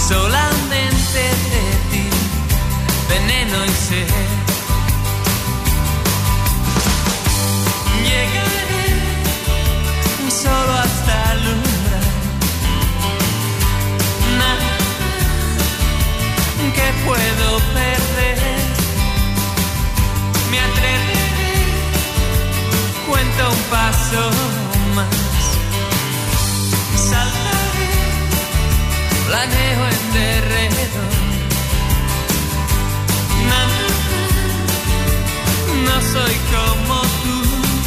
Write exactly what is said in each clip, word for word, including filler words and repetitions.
solamente de ti, veneno y sed. Llegaré solo hasta el umbral, nada que puedo perder, me atreveré, cuento un paso más, saltaré, planeo en derredor, nada, no soy como tú,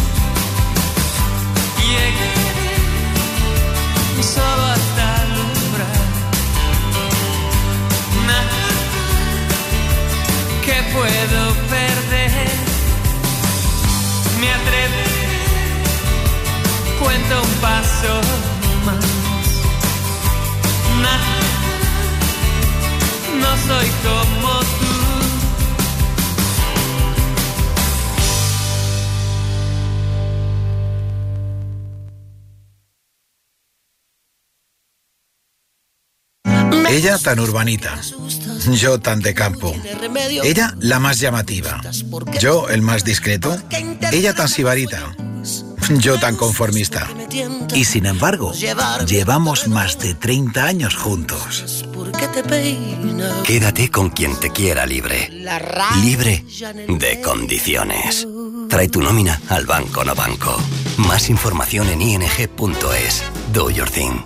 llegaré solo hasta el umbral, nada que puedo perder, me atreveré, cuento un paso más, nada, no soy como tú. Ella tan urbanita, yo tan de campo. Ella la más llamativa, yo el más discreto. Ella tan sibarita, yo tan conformista. Y sin embargo, llevamos más de treinta años juntos. Quédate con quien te quiera libre. Libre de condiciones. Trae tu nómina al Banco No Banco. Más información en i n g punto es. Do your thing.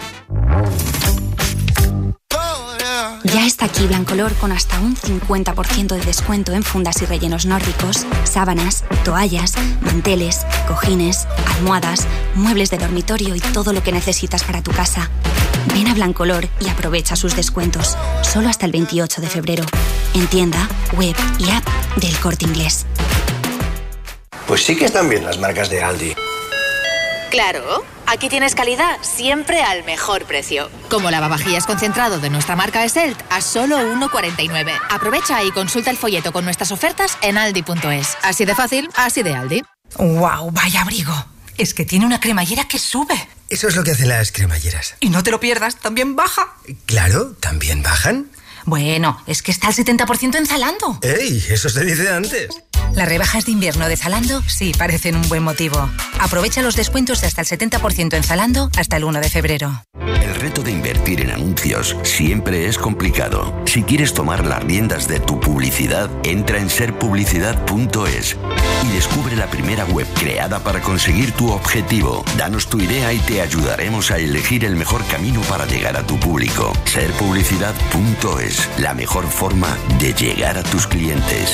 Ya está aquí Blancolor con hasta un cincuenta por ciento de descuento en fundas y rellenos nórdicos, sábanas, toallas, manteles, cojines, almohadas, muebles de dormitorio y todo lo que necesitas para tu casa. Ven a Blancolor y aprovecha sus descuentos, solo hasta el veintiocho de febrero. En tienda, web y app del Corte Inglés. Pues sí que están bien las marcas de Aldi. Claro, aquí tienes calidad siempre al mejor precio. Como lavavajillas concentrado de nuestra marca Eselt a solo uno cuarenta y nueve. Aprovecha y consulta el folleto con nuestras ofertas en aldi punto es. Así de fácil, así de Aldi. ¡Wow! Vaya abrigo. Es que tiene una cremallera que sube. Eso es lo que hacen las cremalleras. Y no te lo pierdas, también baja. Claro, ¿también bajan? Bueno, es que está al setenta por ciento en Zalando. ¡Ey! Eso se dice antes. Las rebajas de invierno de Zalando sí parecen un buen motivo. Aprovecha los descuentos de hasta el setenta por ciento en Zalando hasta el uno de febrero. El reto de invertir en anuncios siempre es complicado. Si quieres tomar las riendas de tu publicidad, entra en ser publicidad punto es y descubre la primera web creada para conseguir tu objetivo. Danos tu idea y te ayudaremos a elegir el mejor camino para llegar a tu público. ser publicidad punto es, la mejor forma de llegar a tus clientes.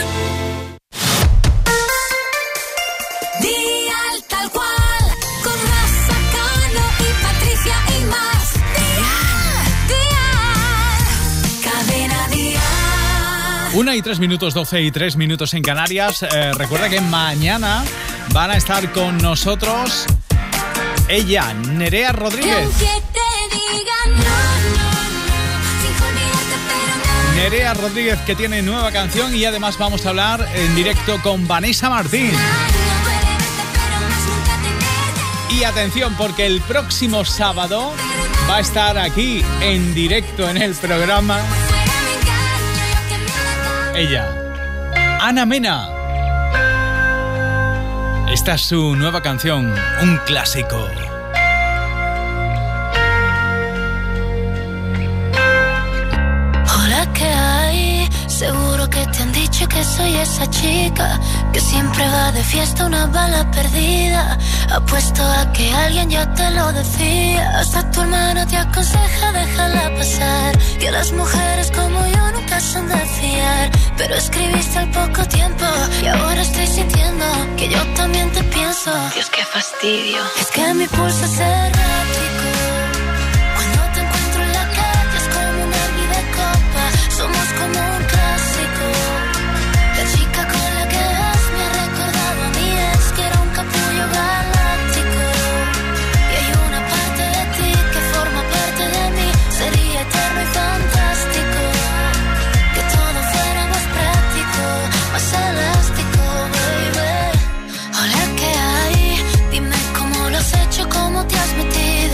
Dial tal cual, con Rafa Cano y Patricia y más. Dial, Dial, cadena Dial. Una y tres minutos, doce y tres minutos en Canarias. Eh, recuerda que mañana van a estar con nosotros ella, Nerea Rodríguez. Nerea Rodríguez, que tiene nueva canción, y además vamos a hablar en directo con Vanessa Martín. Y atención, porque el próximo sábado va a estar aquí en directo en el programa ella, Ana Mena. Esta es su nueva canción, un clásico. Hola, ¿qué hay? Seguro que te han dicho que soy esa chica que siempre va de fiesta, una bala perdida. Apuesto a que alguien ya te lo decía. Hasta tu hermana te aconseja déjala pasar, que las mujeres como yo nunca son de fiar. Pero escribiste al poco tiempo y ahora estoy sintiendo que yo también te pienso. Dios, qué fastidio. Es que mi pulso es errático. Cuando te encuentro en la calle es como un herbi de copa. Somos como un clásico. La chica con la que vas me ha recordado a mi ex, que era un capullo galáctico. Y hay una parte de ti que forma parte de mí. Sería eterno y fantástico que todo fuera más práctico, más elástico, baby. Hola, ¿qué hay? Dime cómo lo has hecho, cómo te has metido.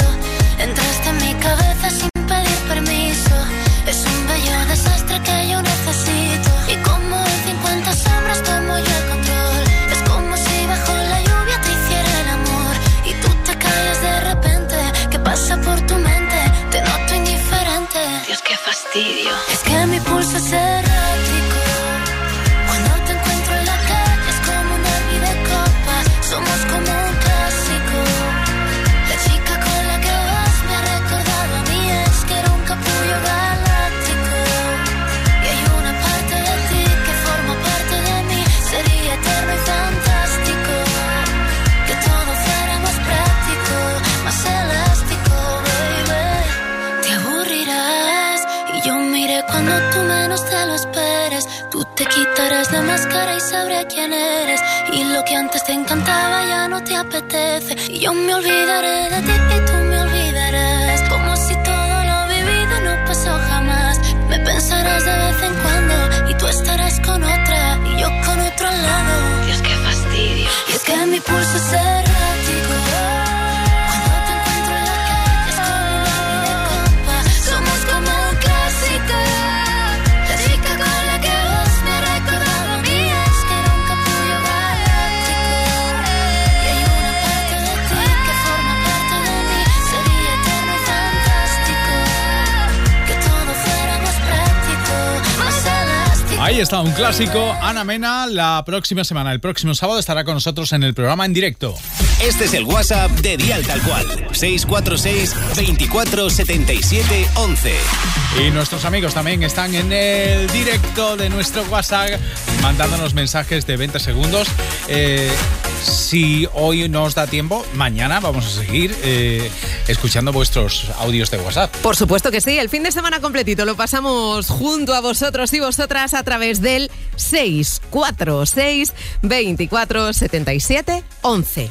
fastidio. Es que mi pulso es errático. Cuando te encuentro en la calle es como un derbi de copas. Somos como un clásico. La chica con la que vas me ha recordado a mí. Es que era un capullo galáctico. Y hay una parte de ti que forma parte de mí. Sería eterno y fantástico que todo fuera más práctico, más elástico, baby. Te aburrirás y yo miré cuando tú menos te lo esperes. Tú te quitarás la máscara y sabré quién eres. Y lo que antes te encantaba ya no te apetece. Y yo me olvidaré de ti y tú me olvidarás. Como si todo lo vivido no pasó jamás. Me pensarás de vez en cuando y tú estarás con otra y yo con otro al lado. Dios, qué fastidio. Y es que mi pulso es errático. Cuando te encuentro en la calle es como un derbi de copas. Somos como un clásico. La chica con la que vas me ha recordado a mí. Es que era un capullo galáctico. Y hay una parte de ti que forma parte de mí. Sería eterno y fantástico que todo fuera más práctico, más elástico. Ahí está, un clásico. Ana Mena, la próxima semana, el próximo sábado, estará con nosotros en el programa en directo. Este es el WhatsApp de Dial Tal Cual. seis cuatro seis, veinticuatro, setenta y siete, once. Y nuestros amigos también están en el directo de nuestro WhatsApp, mandándonos mensajes de veinte segundos. Eh, si hoy nos da tiempo, mañana vamos a seguir eh, escuchando vuestros audios de WhatsApp. Por supuesto que sí, el fin de semana completito lo pasamos junto a vosotros y vosotras a través del seis cuatro seis, veinticuatro, setenta y siete, once.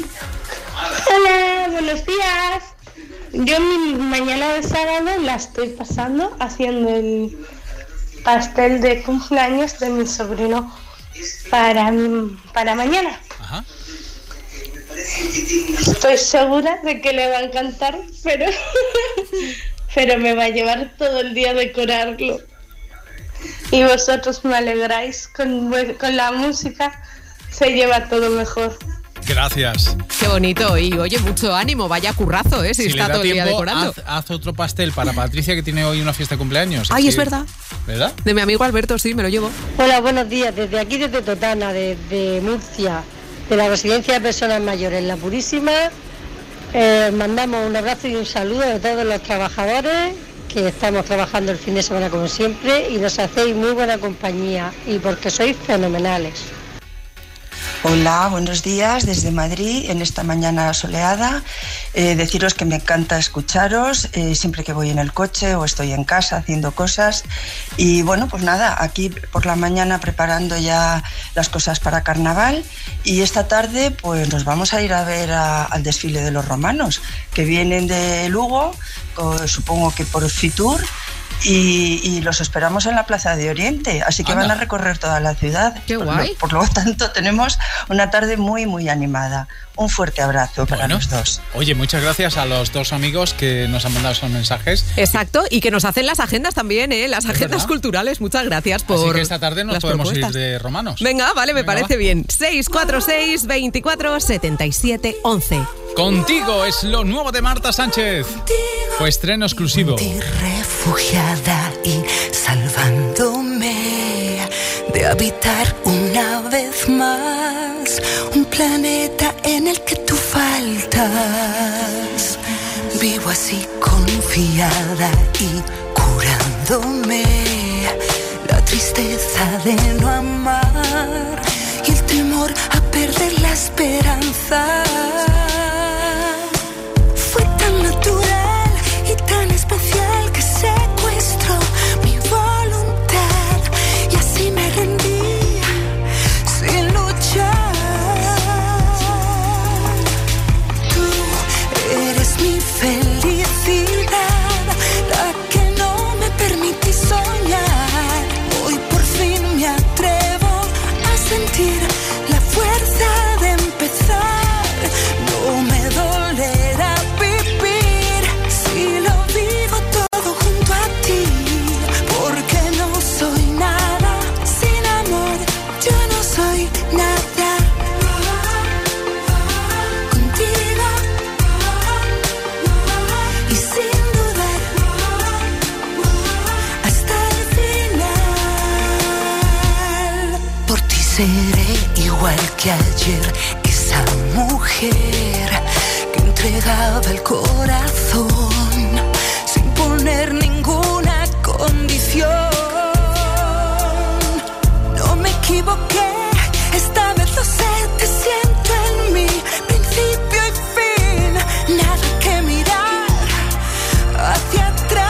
Hola, buenos días. Yo mi mañana de sábado la estoy pasando haciendo el pastel de cumpleaños de mi sobrino para, para mañana. Ajá. Estoy segura de que le va a encantar, pero, pero me va a llevar todo el día decorarlo. Y vosotros me alegráis con, con la música, se lleva todo mejor. Gracias. Qué bonito. Y oye, mucho ánimo. Vaya currazo, ¿eh? Si, si está todo el día decorando. Haz, haz otro pastel para Patricia, que tiene hoy una fiesta de cumpleaños. Ay, sí. Es verdad. ¿Verdad? De mi amigo Alberto, sí, me lo llevo. Hola, buenos días. Desde aquí, desde Totana, desde Murcia, de la Residencia de Personas Mayores, La Purísima, eh, mandamos un abrazo y un saludo de todos los trabajadores que estamos trabajando el fin de semana como siempre y nos hacéis muy buena compañía y porque sois fenomenales. Hola, buenos días desde Madrid en esta mañana soleada. Eh, deciros que me encanta escucharos eh, siempre que voy en el coche o estoy en casa haciendo cosas. Y bueno, pues nada, aquí por la mañana preparando ya las cosas para carnaval. Y esta tarde pues nos vamos a ir a ver a, al desfile de los romanos que vienen de Lugo, o, supongo que por Fitur. Y, y los esperamos en la Plaza de Oriente, así que Anda. Van a recorrer toda la ciudad. ¡Qué guay! Por, por lo tanto, tenemos una tarde muy, muy animada. Un fuerte abrazo para bueno, los dos. Oye, muchas gracias a los dos amigos que nos han mandado esos mensajes. Exacto, y que nos hacen las agendas también, ¿eh? Las agendas ¿verdad? Culturales. Muchas gracias por Así que esta tarde nos podemos propuestas. ir de romanos. Venga, vale, me Venga, parece va. bien. seis cuatro seis, veinticuatro, setenta y siete, once. Contigo es lo nuevo de Marta Sánchez. Fue estreno exclusivo. Refugiada y salvándome de habitar una vez más un planeta en el que tú faltas. Vivo así confiada y curándome la tristeza de no amar y el temor a perder la esperanza. Fue tan natural y tan especial que secuestró mi voluntad y así me rendí sin luchar. Tú eres mi felicidad, la que no me permití soñar. Hoy por fin me atrevo a sentir la fuerza de empezar. No seré igual que ayer, esa mujer que entregaba el corazón sin poner ninguna condición. No me equivoqué, esta vez lo sé, te siento en mí, principio y fin, nada que mirar hacia atrás.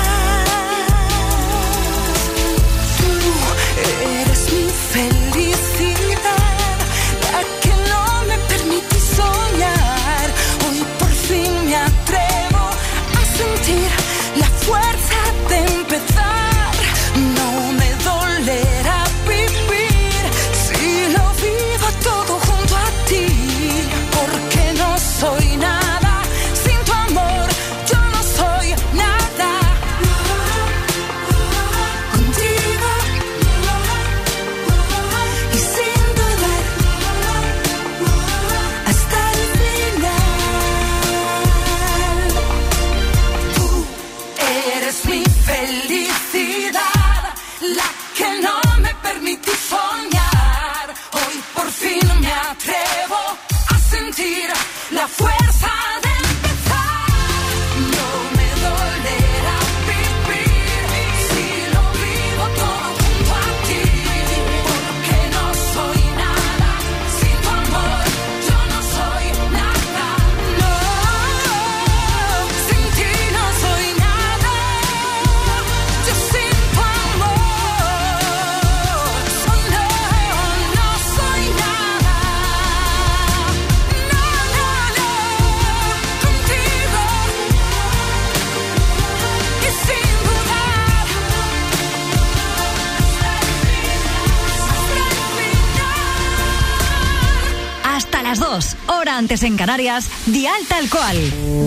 Felicidad, la que no me permití soñar. Hoy por fin me atrevo a sentir la fuerza de empezar. No me dolerá vivir si lo vivo todo junto a ti, porque no soy nada sin tu amor. Yo no soy nada contigo. Felicidad, la que no me permití soñar. Hoy por fin me atrevo a sentir la fuerza de empezar. No me dolerá vivir si lo vivo todo junto a ti, porque no soy nada sin tu amor. Yo no soy nada, no, sin ti no soy nada. Yo sin tu amor, oh, no, no soy nada. No, no, no, contigo y sin dudar Hasta las dos, hora antes en Canarias, Dial Tal Cual.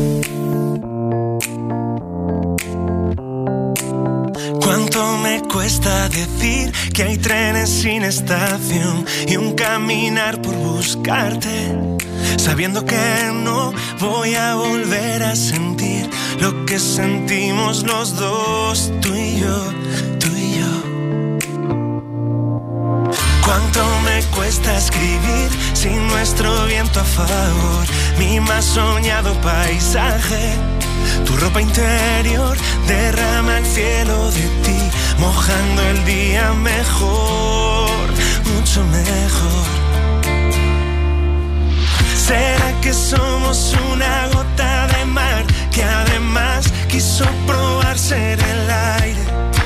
Cuánto me cuesta decir que hay trenes sin estación y un caminar por buscarte, sabiendo que no voy a volver a sentir lo que sentimos los dos, tú y yo, tú y yo. Cuánto me cuesta escribir sin nuestro viento a favor, mi más soñado paisaje. Tu ropa interior derrama el cielo de ti, mojando el día mejor, mucho mejor. ¿Será que somos una gota de mar que además quiso probar ser el aire?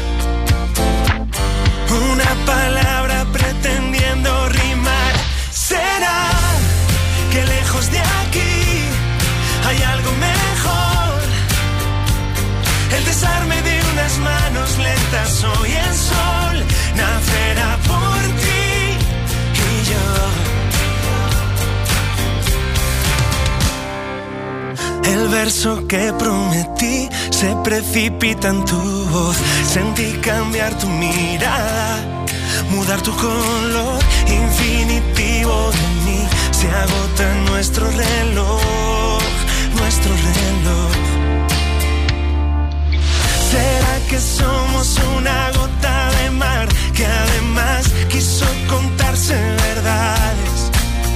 Una palabra pretendiendo rimar. ¿Será que lejos de aquí hay algo mejor? El desarme de unas manos lentas, hoy el sol nacerá por ti y yo. El verso que prometí se precipita en tu voz. Sentí cambiar tu mirada, mudar tu color infinitivo de mí. Se agota nuestro reloj, nuestro reloj. ¿Será que somos una gota de mar que además quiso contarse verdades?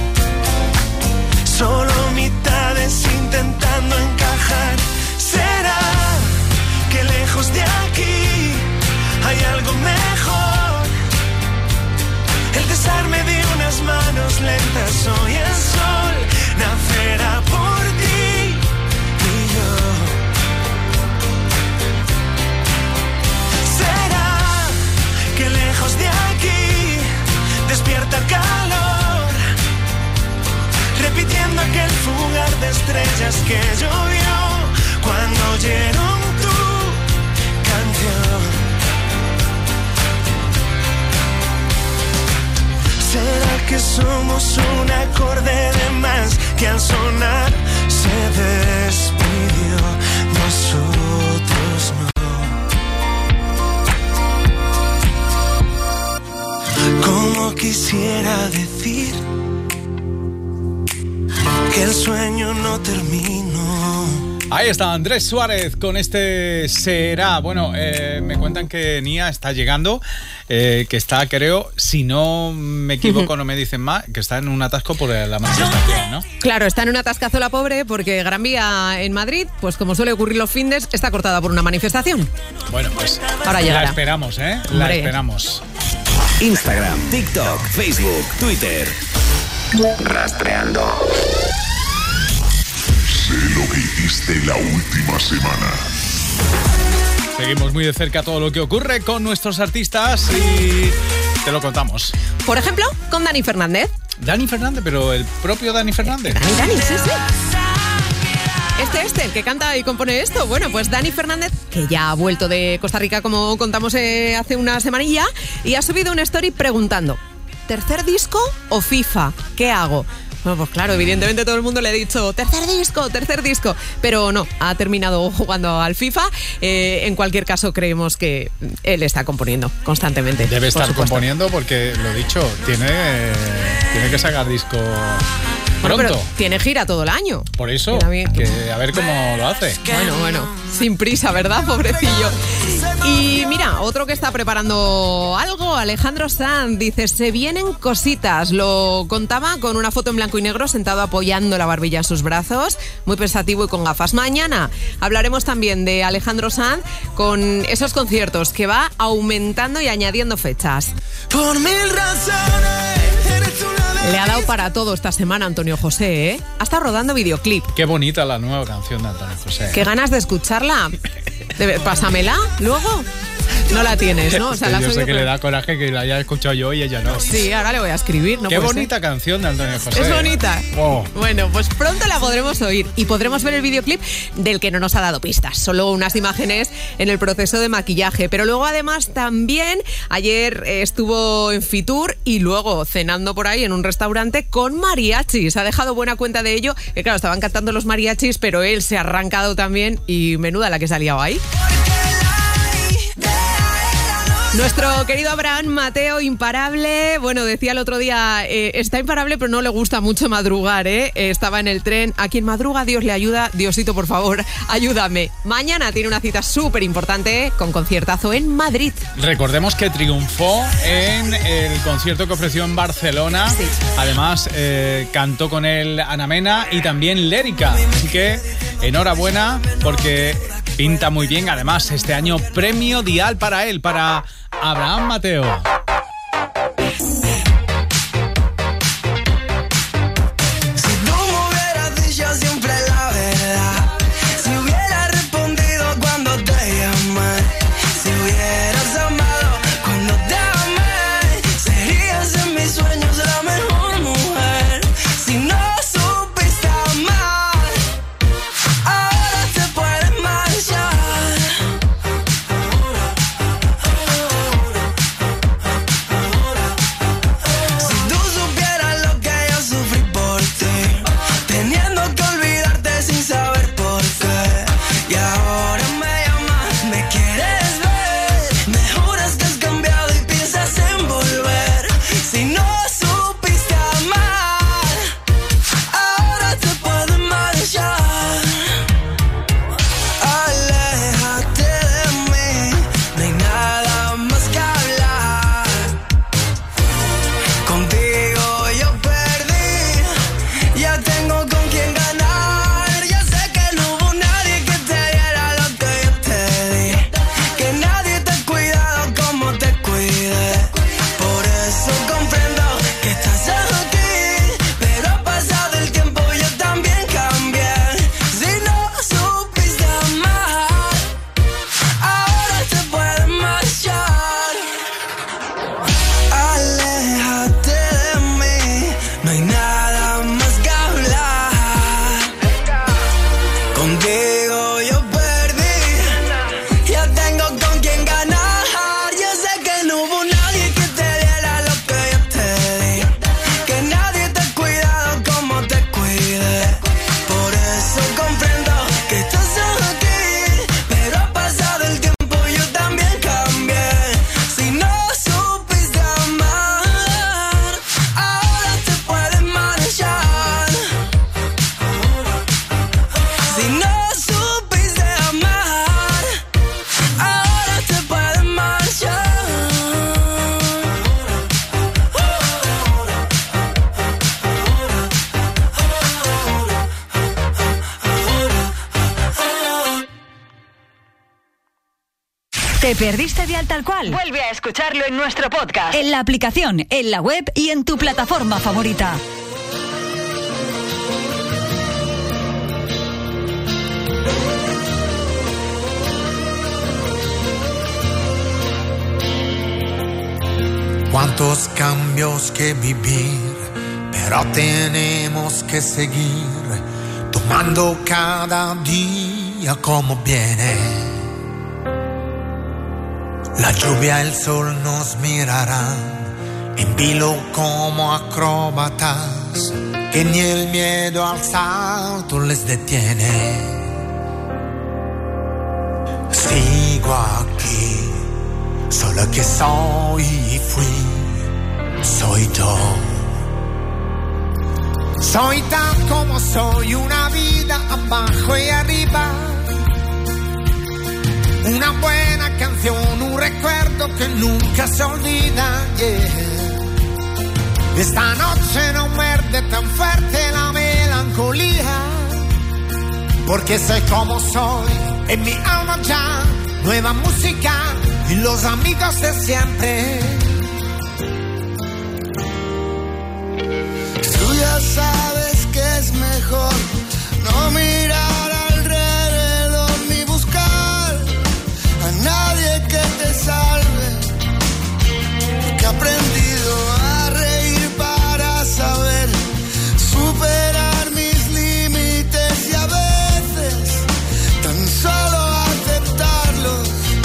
Solo mitades intentando encajar. ¿Será que lejos de aquí hay algo mejor? El desarme de unas manos lentas, hoy el sol nacerá por ti y yo. Que lejos de aquí despierta el calor, repitiendo aquel fugar de estrellas que llovió cuando oyeron tu canción. ¿Será que somos un acorde de más que al sonar se despidió? Nosotros no. Como quisiera decir que el sueño no terminó, Ahí está Andrés Suárez con este Será. Bueno, eh, me cuentan que Nia está llegando, eh, que está, creo, si no me equivoco, no me dicen más, que está en un atasco por la manifestación, ¿no? Claro, está en un atascazo la pobre porque Gran Vía en Madrid, pues como suele ocurrir los findes, está cortada por una manifestación. Bueno, pues ahora llegará. La esperamos, ¿eh? La Hombre. esperamos. Instagram, TikTok, Facebook, Twitter. Rastreando. Sé lo que hiciste la última semana. Seguimos muy de cerca todo lo que ocurre con nuestros artistas y te lo contamos. Por ejemplo, con Dani Fernández. Dani Fernández, pero el propio Dani Fernández. Dani, Dani, sí, sí. Este, este, el que canta y compone esto. Bueno, pues Dani Fernández, que ya ha vuelto de Costa Rica, como contamos eh, hace una semanilla, y ha subido una story preguntando: ¿tercer disco o FIFA? ¿Qué hago? Bueno, pues claro, evidentemente todo el mundo le ha dicho tercer disco, tercer disco, pero no, ha terminado jugando al FIFA. Eh, en cualquier caso, creemos que él está componiendo constantemente. Debe estar por supuesto. componiendo porque, lo dicho, tiene, tiene que sacar disco Bueno, pronto. pero tiene gira todo el año. Por eso, que a ver cómo lo hace. Bueno, bueno, sin prisa, ¿verdad, pobrecillo? Y mira, otro que está preparando algo, Alejandro Sanz, dice: se vienen cositas. Lo contaba con una foto en blanco y negro, sentado apoyando la barbilla en sus brazos, muy pensativo y con gafas. Mañana hablaremos también de Alejandro Sanz con esos conciertos que va aumentando y añadiendo fechas. Por mil razones. Le ha dado para todo esta semana Antonio José, ¿eh? Ha estado rodando videoclip. Qué bonita la nueva canción de Antonio José. Qué ganas de escucharla. De- Pásamela luego. No la tienes, ¿no? O sea, la has yo sé oído, que pero- le da coraje que la haya escuchado yo y ella no. Sí, ahora le voy a escribir. No Qué puede ser. bonita canción de Antonio José. Es bonita. Oh. Bueno, pues pronto la podremos oír y podremos ver el videoclip del que no nos ha dado pistas, solo unas imágenes en el proceso de maquillaje. Pero luego además también ayer eh, estuvo en Fitur y luego cenando por ahí en un restaurante con mariachis. Ha dejado buena cuenta de ello, que claro, estaban cantando los mariachis, pero él se ha arrancado también y menuda la que se ha liado ahí. Nuestro querido Abraham Mateo, imparable. Bueno, decía el otro día, eh, está imparable, pero no le gusta mucho madrugar, ¿eh? Eh, Estaba en el tren. A quien madruga, Dios le ayuda. Diosito, por favor, ayúdame. Mañana tiene una cita súper importante con conciertazo en Madrid. Recordemos que triunfó en el concierto que ofreció en Barcelona. Sí. Además, eh, cantó con él Ana Mena y también Lérica. Así que enhorabuena porque pinta muy bien. Además, este año premio Dial para él, para Abraham Mateo. Si tú me hubieras dicho siempre la verdad, si hubiera respondido cuando te llamé, si hubieras amado cuando te amé, serías en mis sueños la mejor mujer. Si no supiste amar, ahora te puedes marchar. ¿Te perdiste Dial Tal Cual? Vuelve a escucharlo en nuestro podcast, en la aplicación, en la web y en tu plataforma favorita. Cuántos cambios que vivir, pero tenemos que seguir tomando cada día como viene. La lluvia, el sol nos mirarán en vilo como acróbatas, que ni el miedo al salto les detiene. Sigo aquí, solo que soy y fui, soy yo. Soy tan como soy, una vida abajo y arriba, una buena canción, un recuerdo que nunca se olvida, yeah. Esta noche no muerde tan fuerte la melancolía, porque soy como soy, en mi alma ya, nueva música y los amigos de siempre. Tú ya sabes que es mejor no mirar alrededor ni buscar a nadie que te salve, porque he aprendido a reír para saber superar mis límites y a veces tan solo aceptarlos.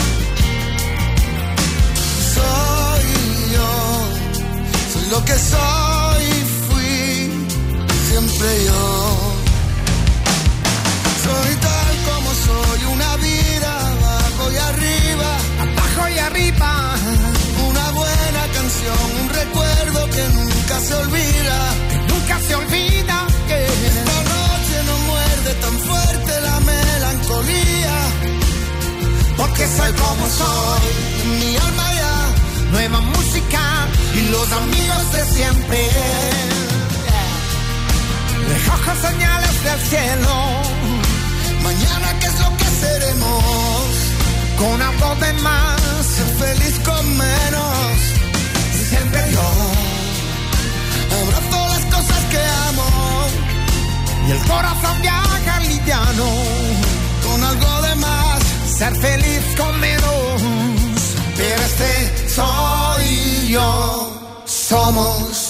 Soy yo, soy lo que soy, fui siempre yo. Soy tal como soy, una vida abajo y arriba, abajo y arriba, una buena canción, un recuerdo que nunca se olvida, que nunca se olvida, que esta noche no muerde tan fuerte la melancolía, porque soy como soy, en mi alma ya, nueva música y los amigos de siempre. Recojo señales del cielo, mañana qué es lo que seremos, con algo de más, ser feliz con menos, siempre yo abrazo las cosas que amo, y el corazón viaja liviano, con algo de más, ser feliz con menos, pero este soy yo, somos.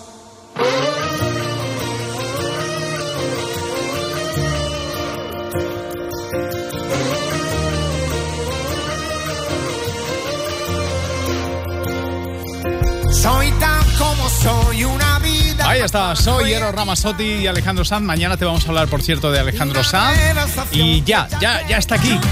Soy tan como soy, una vida. Ahí está, soy Eros Ramazzotti y Alejandro Sanz. Mañana te vamos a hablar, por cierto, de Alejandro Sanz. Y ya, ya, ya está aquí.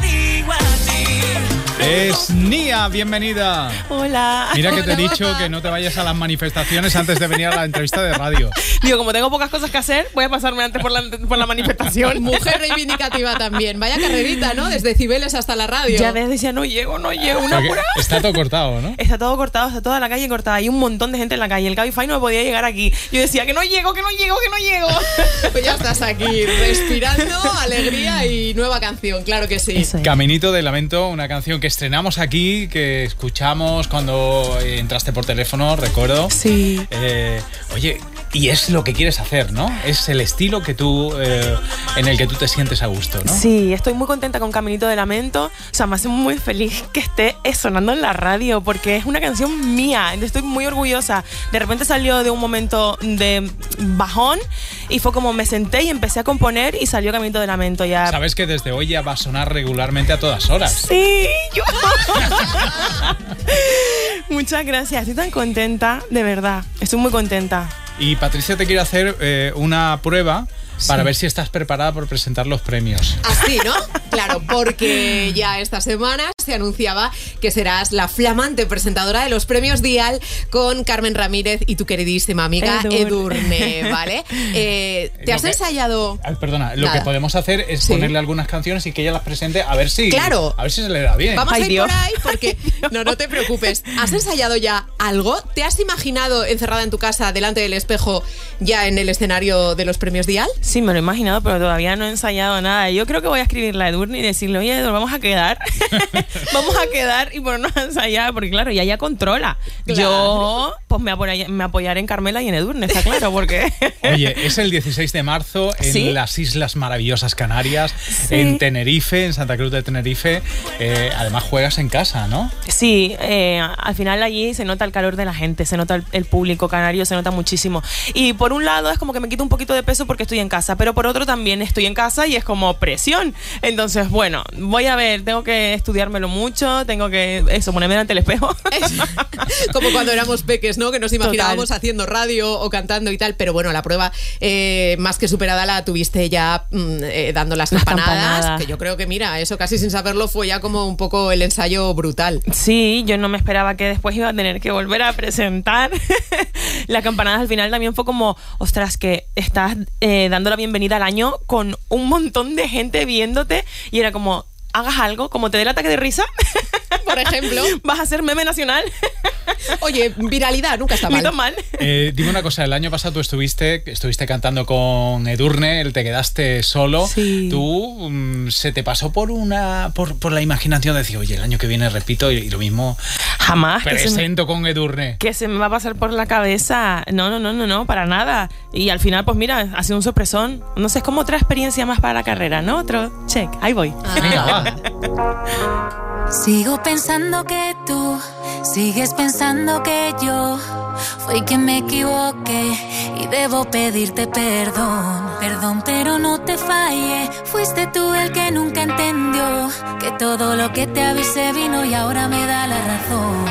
Es Nia, bienvenida. Hola. Mira que te he dicho que no te vayas a las manifestaciones antes de venir a la entrevista de radio. Digo, como tengo pocas cosas que hacer, voy a pasarme antes por la, por la manifestación. Mujer reivindicativa también. Vaya carrerita, ¿no? Desde Cibeles hasta la radio. Ya ves, decía, no llego, no llego. Una pura... Está todo cortado, ¿no? Está todo cortado, está toda la calle cortada. Hay un montón de gente en la calle. El Cabify no me podía llegar aquí. Yo decía, que no llego, que no llego, que no llego. Pues ya estás aquí, respirando, alegría y nueva canción, claro que sí. Es. Caminito de Lamento, una canción que estrenamos aquí, que escuchamos cuando entraste por teléfono, recuerdo. Sí. Eh, oye, y es lo que quieres hacer, ¿no? Es el estilo que tú, eh, en el que tú te sientes a gusto, ¿no? Sí, estoy muy contenta con Caminito de Lamento. O sea, me hace muy feliz que esté sonando en la radio, porque es una canción mía. Estoy muy orgullosa. De repente salió de un momento de bajón y fue como me senté y empecé a componer y salió Caminito de Lamento. Ya. Sabes que desde hoy ya va a sonar regularmente a todas horas. Sí, yo. Muchas gracias, estoy tan contenta, de verdad, estoy muy contenta. Y Patricia te quiere hacer eh, una prueba para sí. ver si estás preparada por presentar los premios. Así, ¿no? Claro, porque ya esta semana se anunciaba que serás la flamante presentadora de los premios Dial con Carmen Ramírez y tu queridísima amiga Edur. Edurne, ¿vale? Eh, ¿Te has que, ensayado? Perdona, lo Nada. que podemos hacer es ¿Sí? ponerle algunas canciones y que ella las presente a ver si, claro. a ver si se le da bien. Vamos Ay, a ir Dios. por ahí porque, no, no te preocupes. ¿Has ensayado ya algo? ¿Te has imaginado encerrada en tu casa delante del espejo ya en el escenario de los premios Dial? Sí, me lo he imaginado, pero todavía no he ensayado nada. Yo creo que voy a escribirle a Edurne y decirle, oye, Edurne, vamos a quedar. Vamos a quedar y ponernos a ensayar, porque claro, ya ya controla. Claro. Yo pues me, apoy- me apoyaré en Carmela y en Edurne, está claro, porque... Oye, es el dieciséis de marzo en ¿sí? las Islas Maravillosas Canarias, sí. en Tenerife, en Santa Cruz de Tenerife. Eh, además juegas en casa, ¿no? Sí, eh, al final allí se nota el calor de la gente, se nota el, el público canario, se nota muchísimo. Y por un lado es como que me quito un poquito de peso porque estoy en casa, pero por otro también estoy en casa y es como presión. Entonces, bueno, voy a ver, tengo que estudiármelo mucho, tengo que, eso, ponerme ante el espejo. Como cuando éramos peques, ¿no? Que nos imaginábamos Total. haciendo radio o cantando y tal, pero bueno, la prueba eh, más que superada la tuviste ya mm, eh, dando las, las campanadas, campanadas, que yo creo que, mira, eso casi sin saberlo fue ya como un poco el ensayo brutal. Sí, yo no me esperaba que después iba a tener que volver a presentar. Las campanadas al final también fue como, ostras, que estás eh, dando la bienvenida al año con un montón de gente viéndote y era como, hagas algo, como te dé el ataque de risa, por ejemplo, vas a ser meme nacional. Oye, viralidad, nunca está mal. Ni tan mal. Eh, dime una cosa, el año pasado tú estuviste, estuviste cantando con Edurne, él te quedaste solo. Sí. Tú, um, se te pasó por una por, por la imaginación de decir, oye, el año que viene repito y, y lo mismo. Jamás. Presento me, con Edurne. Que se me va a pasar por la cabeza. No, no, no, no, no, para nada. Y al final, pues mira, ha sido un sorpresón. No sé, es como otra experiencia más para la carrera, ¿no? Otro check. Ahí voy. Ah. Venga, va. Sigo pensando que tú sigues pensando que yo fui quien me equivoqué y debo pedirte perdón. Perdón, pero no te fallé. Fuiste tú el que nunca entendió que todo lo que te avisé vino y ahora me da la razón.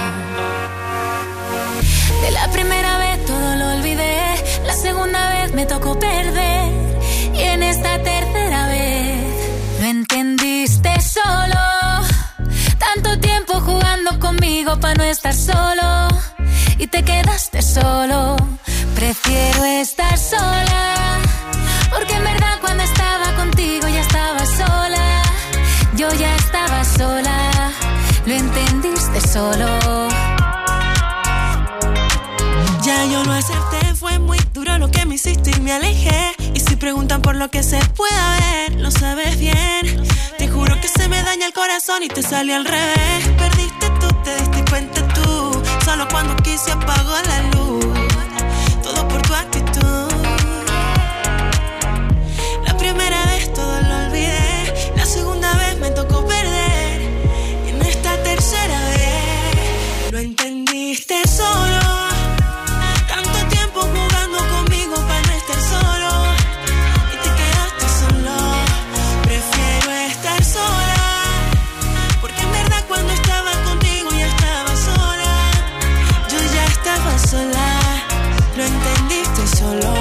De la primera vez todo lo olvidé, la segunda vez me tocó perder y en esta tercera vez lo entendiste solo. Tanto tiempo jugando conmigo para no estar solo y te quedaste solo. Prefiero estar sola, porque en verdad cuando estaba contigo ya estaba sola. Yo ya estaba sola, lo entendiste solo. Ya yo lo acepté, fue muy duro lo que me hiciste y me alejé. Y si preguntan por lo que se pueda ver, lo sabes bien. Te juro que se me daña el corazón y te sale al revés. Perdiste tú, te diste cuenta tú. Solo cuando quise apagó la luz. Todo por tu actitud. La primera vez todo lo olvidé. La segunda vez me tocó perder. Y en esta tercera vez lo entendiste solo. Tanto tiempo jugando conmigo para no estar solo y te quedaste solo. Prefiero estar sola, porque en verdad cuando estaba contigo ya estaba sola. Yo ya estaba sola, lo entendiste solo.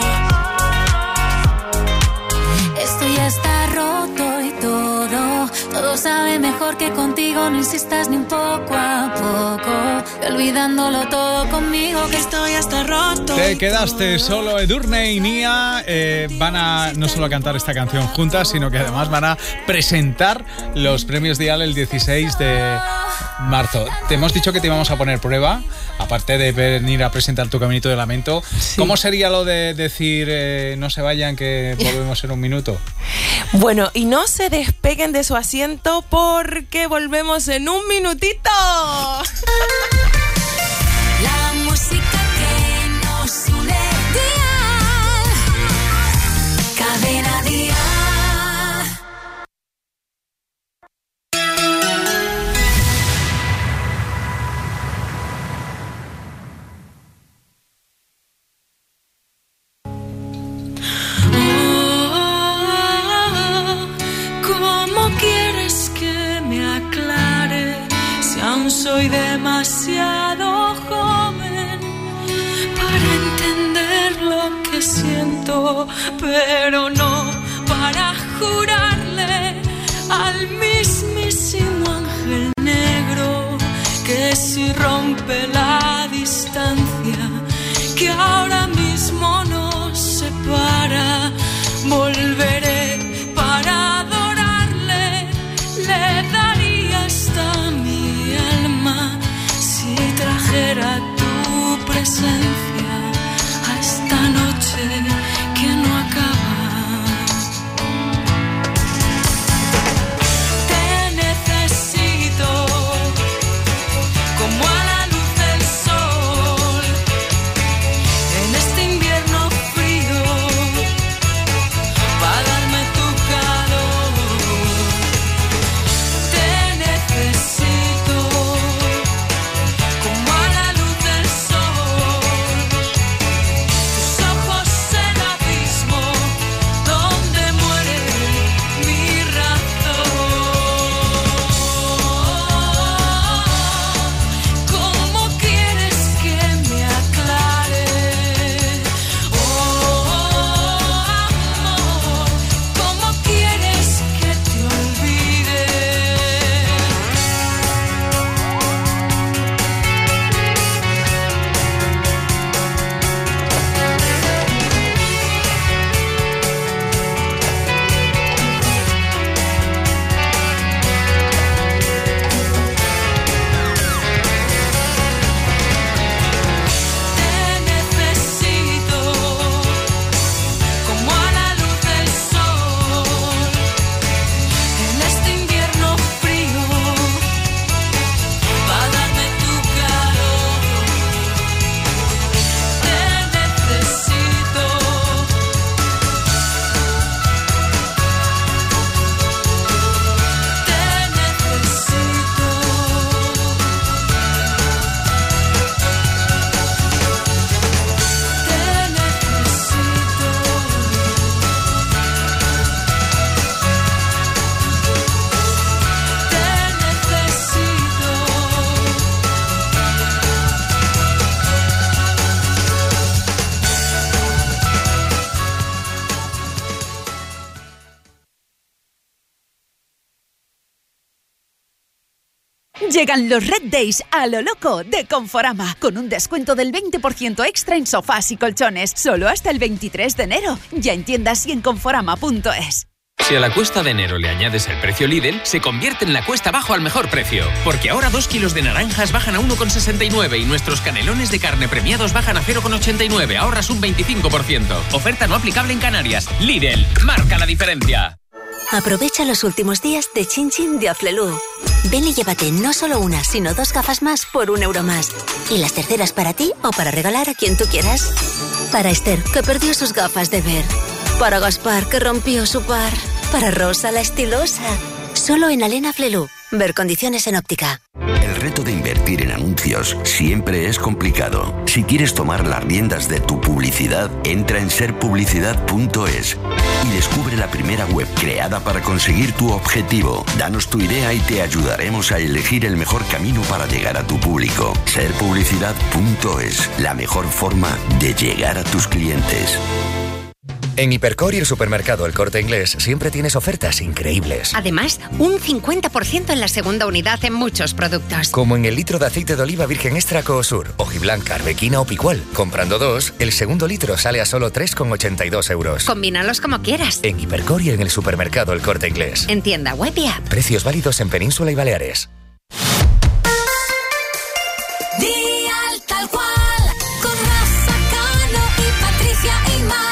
Esto ya está roto y todo, todo sabe mejor que contigo. No insistas ni un poco a poco, olvidándolo todo conmigo, que estoy hasta roto. Te quedaste solo. Edurne y Nia eh, van a no solo a cantar esta canción juntas, sino que además van a presentar los premios Dial el dieciséis de marzo. Te hemos dicho que te íbamos a poner prueba, aparte de venir a presentar Tu Caminito de Lamento. Sí. ¿Cómo sería lo de decir eh, no se vayan, que volvemos en un minuto? Bueno, y no se despeguen de su asiento porque volvemos en un minutito. La música que nos une. Dial. Cadena Dial. Soy demasiado joven para entender lo que siento, pero no para jurarle al mismísimo ángel negro que si rompe la distancia que ahora mismo nos separa, volveré para adorarle, le daría hasta mi alma si trajera esencia a esta noche que no acaba. Te necesito como a la luz del sol en este invierno frío para darme tu calor. Te necesito como a la luz del sol, tus ojos el abismo donde muere mi razón. ¿Cómo quieres que me aclare? Oh, amor, ¿cómo quieres que te olvide? Te necesito como a la luz del sol en este invierno frío para darme tu calor. Te necesito Te necesito Te Llegan los Red Days a lo loco de Conforama, con un descuento del veinte por ciento extra en sofás y colchones, solo hasta el veintitrés de enero. Ya en tiendas y en conforama punto es. Si a la cuesta de enero le añades el precio Lidl, se convierte en la cuesta abajo al mejor precio. Porque ahora dos kilos de naranjas bajan a uno con sesenta y nueve y nuestros canelones de carne premiados bajan a cero con ochenta y nueve, ahorras un veinticinco por ciento. Oferta no aplicable en Canarias. Lidl, marca la diferencia. Aprovecha los últimos días de Chin Chin de Aflelu. Ven y llévate no solo una, sino dos gafas más por un euro más. Y las terceras para ti o para regalar a quien tú quieras. Para Esther, que perdió sus gafas de ver. Para Gaspar, que rompió su par. Para Rosa, la estilosa. Solo en Alena Aflelu. Ver condiciones en óptica. El reto de invertir en anuncios siempre es complicado. Si quieres tomar las riendas de tu publicidad, entra en ser publicidad punto es y descubre la primera web creada para conseguir tu objetivo. Danos tu idea y te ayudaremos a elegir el mejor camino para llegar a tu público. ser publicidad punto es, la mejor forma de llegar a tus clientes. En Hipercor y el supermercado El Corte Inglés siempre tienes ofertas increíbles. Además, un cincuenta por ciento en la segunda unidad en muchos productos. Como en el litro de aceite de oliva virgen extra Coosur, hojiblanca, arbequina o picual. Comprando dos, el segundo litro sale a solo tres con ochenta y dos euros. Combínalos como quieras. En Hipercor y en el supermercado El Corte Inglés. En tienda web y app. Precios válidos en Península y Baleares. Dial tal cual, con Rafa Cano y Patricia y más.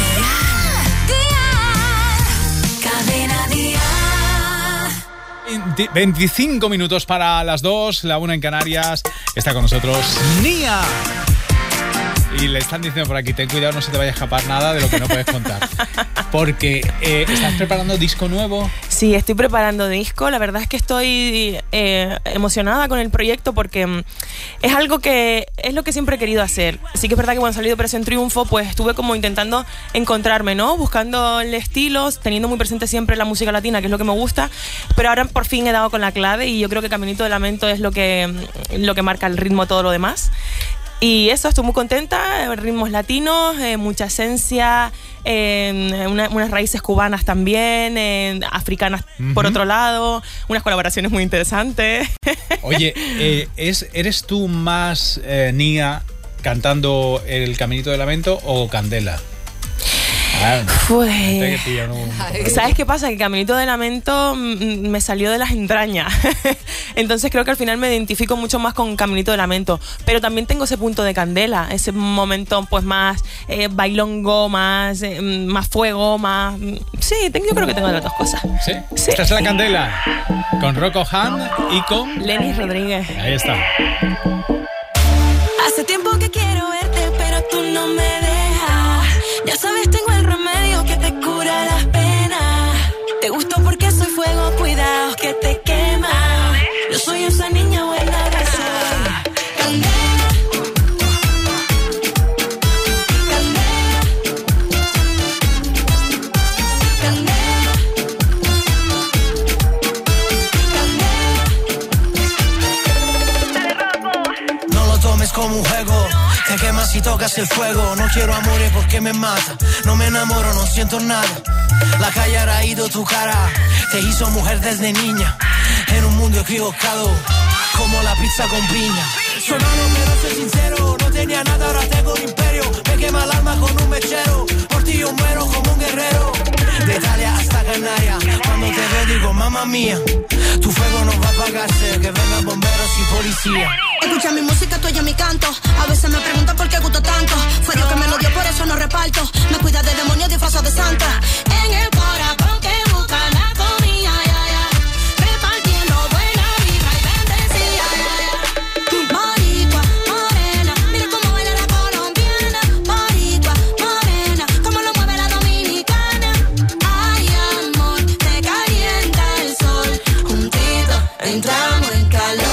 veinticinco minutos para las dos, la una en Canarias. Está con nosotros Nia. Y le están diciendo por aquí, ten cuidado, no se te vaya a escapar nada de lo que no puedes contar. Porque eh, ¿estás preparando disco nuevo? Sí, estoy preparando disco. La verdad es que estoy eh, emocionada con el proyecto porque es algo que es lo que siempre he querido hacer. Sí que es verdad que cuando salí de Operación Triunfo, pues estuve como intentando encontrarme, ¿no? Buscando estilos, teniendo muy presente siempre la música latina, que es lo que me gusta. Pero ahora por fin he dado con la clave y yo creo que Caminito de Lamento es lo que, lo que marca el ritmo de todo lo demás. Y eso, estoy muy contenta, ritmos latinos, eh, mucha esencia, eh, una, unas raíces cubanas también, eh, africanas uh-huh. por otro lado, unas colaboraciones muy interesantes. Oye, eh, ¿es, ¿eres tú más eh, Nia cantando El Caminito de Lamento o Candela? Ah, Pues, ¿sabes qué pasa? Que Caminito de Lamento mm, me salió de las entrañas. Entonces creo que al final me identifico mucho más con Caminito de Lamento. Pero también tengo ese punto de Candela, ese momento pues más eh, bailongo, más, eh, más fuego, más... Sí, tengo, yo creo que tengo las dos cosas. ¿Sí? Sí. Esta es La Candela, con Rocco Han y con... Lenny Rodríguez. Ahí está. Hace tiempo que quiero verte, pero tú no me dejas. Ya sabes, tengo el remedio que te cura las penas. Te gusto porque soy fuego, cuidado que te quema. Yo soy esa niña buena que soy. Candela. Como un juego, te quemas si tocas el fuego. No quiero amores porque me mata. No me enamoro, no siento nada. La calle ha raído tu cara. Te hizo mujer desde niña. En un mundo equivocado, como la pizza con piña. Soy malo pero soy sincero. No tenía nada, ahora tengo un imperio. Me quema el alma con un mechero. Por ti yo muero como un guerrero. De Italia hasta Canarias. Cuando te veo digo, mamá mía, tu fuego no va a apagarse. Que vengan bomberos y policía. Escucha mi música, tú oyes mi canto. A veces me preguntan por qué gusto tanto. Fue Dios que me lo dio, por eso no reparto. Me cuida de demonios disfrazado de santa. En el corazón que busca la comida, ya, ya. Repartiendo buena vibra y bendecida, ya, ya. Boricua, morena, mira cómo baila la colombiana. Boricua, morena, cómo lo mueve la dominicana. Ay, amor, te calienta el sol. Juntito entramos en calor.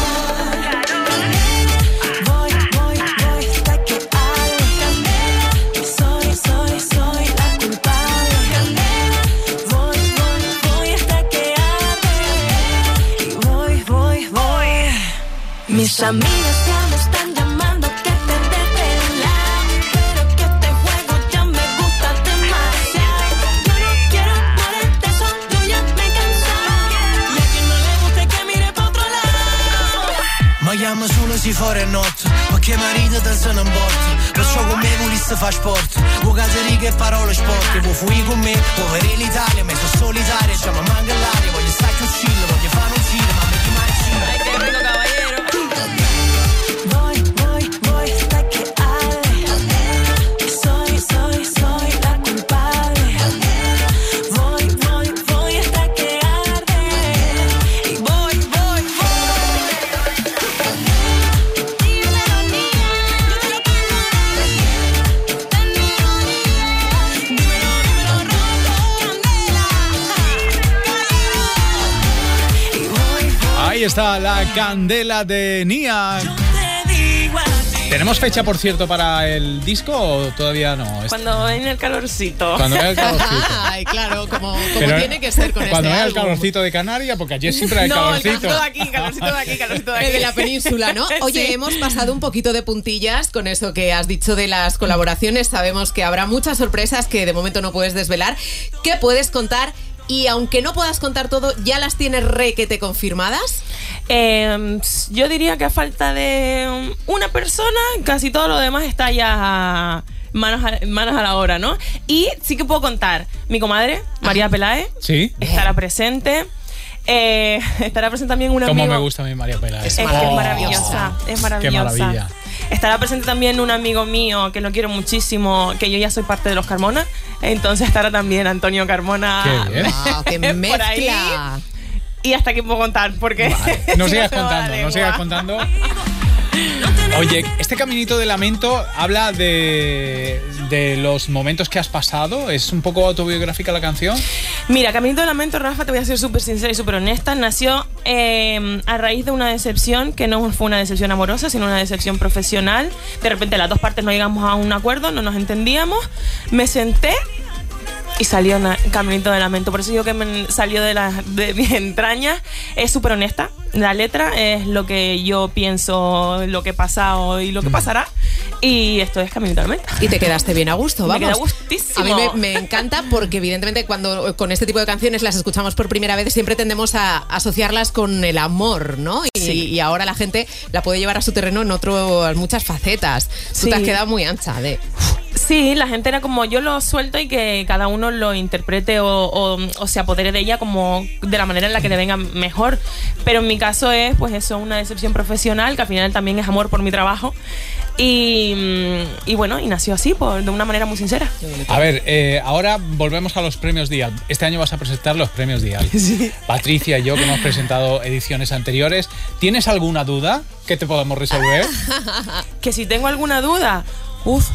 Mis amigas ya me están llamando que te desvelan, pero que este juego ya me gusta demasiado. Yo no quiero amores de eso, yo ya me he cansado. Y a quien no le guste que mire pa' otro lado. Ma chiama solo si fuori notte, perché marito danzano in botte. Perciò con me volesse fa sport, con caserie e parole sporche. Vuoi fuori con me, vuoi vedere l'Italia, me sono solitaria, cioè ma manca l'aria. Voglio stare più chill, voglio fare un giro, ma metti mai chill. Ay, qué rico, caballero. Voy, voy, voy hasta que arde. Soy, soy, soy la culpable. Voy, voy, voy hasta que arde. Y voy, voy, voy. Dímelo, niña, yo te lo tengo. Dímelo, niña, dímelo, dímelo, Rocco, Candela. Y voy, voy. Ahí está La Candela de Nia. ¿Tenemos fecha, por cierto, para el disco o todavía no? Cuando venga el calorcito. Cuando venga el calorcito. Ay, claro, como, como Pero tiene que ser con cuando este venga el álbum. calorcito de Canarias, porque allí siempre hay No, calorcito. Calorcito de aquí, calorcito de aquí, calorcito de aquí. El de la península, ¿no? Oye, Sí. hemos pasado un poquito de puntillas con eso que has dicho de las colaboraciones. Sabemos que habrá muchas sorpresas que de momento no puedes desvelar. ¿Qué puedes contar? Y aunque no puedas contar todo, ¿ya las tienes requete confirmadas? Eh, yo diría que a falta de una persona, casi todo lo demás está ya manos a, manos a la obra, ¿no? Y sí que puedo contar, mi comadre, María Peláez, Sí. estará presente. Eh, estará presente también un amigo. Cómo me gusta a mí María Peláez. Es que es maravillosa, es maravillosa. Qué maravilla. Estará presente también un amigo mío que lo quiero muchísimo, que yo ya soy parte de los Carmona. Entonces estará también Antonio Carmona. Qué bien. Wow, qué por ahí. mezcla. Y hasta aquí puedo contar, porque Vale. No si sigas se me va la contando, no lengua. sigas contando. Oye, este Caminito de Lamento habla de, de los momentos que has pasado. ¿Es un poco autobiográfica la canción? Mira, Caminito de Lamento, Rafa, te voy a ser súper sincera y súper honesta. Nació eh, a raíz de una decepción, que no fue una decepción amorosa, sino una decepción profesional. De repente las dos partes no llegamos a un acuerdo, no nos entendíamos. Me senté y salió na- Caminito de Lamento. Por eso digo que me salió de, la, de mis entrañas. Es súper honesta. La letra es lo que yo pienso, lo que he pasado y lo que pasará. Y esto es Caminito de Lamento. Y te quedaste bien a gusto, Me vamos. queda gustísimo. A mí me, me encanta porque evidentemente cuando con este tipo de canciones las escuchamos por primera vez siempre tendemos a asociarlas con el amor, ¿no? Y, Sí. y ahora la gente la puede llevar a su terreno en otro, en muchas facetas. Tú Sí. te has quedado muy ancha de... Sí, la gente era como yo lo suelto y que cada uno lo interprete o, o, o se apodere de ella como de la manera en la que le venga mejor. Pero en mi caso es, pues eso, una decepción profesional, que al final también es amor por mi trabajo. Y, y bueno, y nació así, por, de una manera muy sincera. A ver, eh, ahora volvemos a los premios Dial. Este año vas a presentar los premios Dial. Sí. Patricia y yo, que hemos presentado ediciones anteriores, ¿tienes alguna duda que te podamos resolver? Que si tengo alguna duda, uff.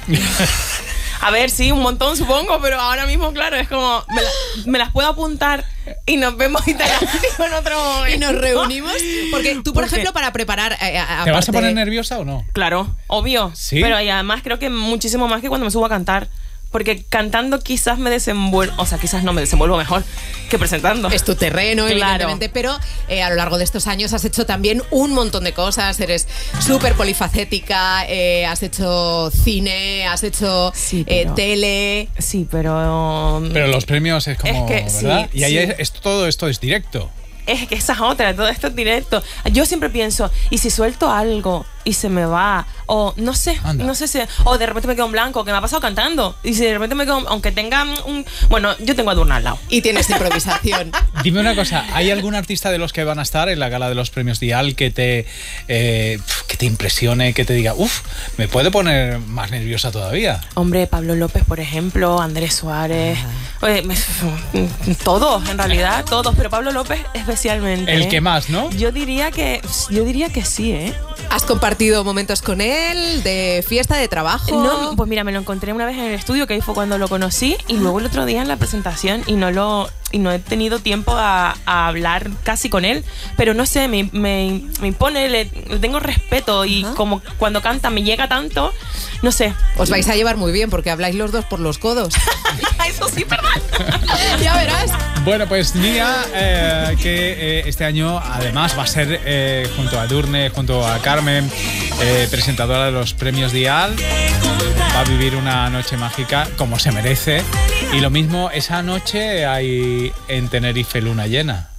A ver, sí, un montón supongo, pero ahora mismo, claro, es como me, la, me las puedo apuntar y nos vemos y te las digo en otro momento. Y nos reunimos. Porque tú, por, por ejemplo, para preparar... Eh, ¿Te aparte... vas a poner nerviosa o no? Claro, obvio. ¿Sí? Pero y además creo que muchísimo más que cuando me subo a cantar. Porque cantando quizás me desenvuelvo, o sea, quizás no me desenvuelvo mejor que presentando. Es tu terreno, claro, evidentemente, pero eh, a lo largo de estos años has hecho también un montón de cosas, eres súper polifacética, eh, has hecho cine, has hecho sí, pero, eh, tele... Sí, pero... Pero los premios es como, es que, ¿verdad? Sí, y ahí sí. es, es, todo esto es directo. Es que esa es otra, todo esto es directo. Yo siempre pienso, ¿y si suelto algo y se me va? O no sé, Anda. no sé si... O de repente me quedo en blanco, que me ha pasado cantando. Y si de repente me quedo... Aunque tenga un... Bueno, yo tengo a Durna al lado. Y tienes improvisación. Dime una cosa, ¿hay algún artista de los que van a estar en la gala de los premios Dial que te, eh, que te impresione, que te diga, uff, me puede poner más nerviosa todavía? Hombre, Pablo López, por ejemplo, Andrés Suárez... Oye, todos, en realidad, todos. Pero Pablo López especialmente. El que más, ¿no? Yo diría que, yo diría que sí, ¿eh? ¿Has compartido momentos con él de fiesta, de trabajo? No, pues mira, me lo encontré una vez en el estudio, que ahí fue cuando lo conocí, y luego el otro día en la presentación, y no lo y no he tenido tiempo a, a hablar casi con él, pero no sé, me, me, me impone, le, le tengo respeto y uh-huh. como cuando canta me llega tanto, no sé. Os vais a llevar muy bien porque habláis los dos por los codos. Eso sí, perdón. Ya verás. Bueno, pues Nia, eh, que eh, este año además va a ser eh, junto a Edurne, junto a Carmen, eh, presentadora de los premios Dial, va a vivir una noche mágica como se merece. Y lo mismo, esa noche hay en Tenerife luna llena.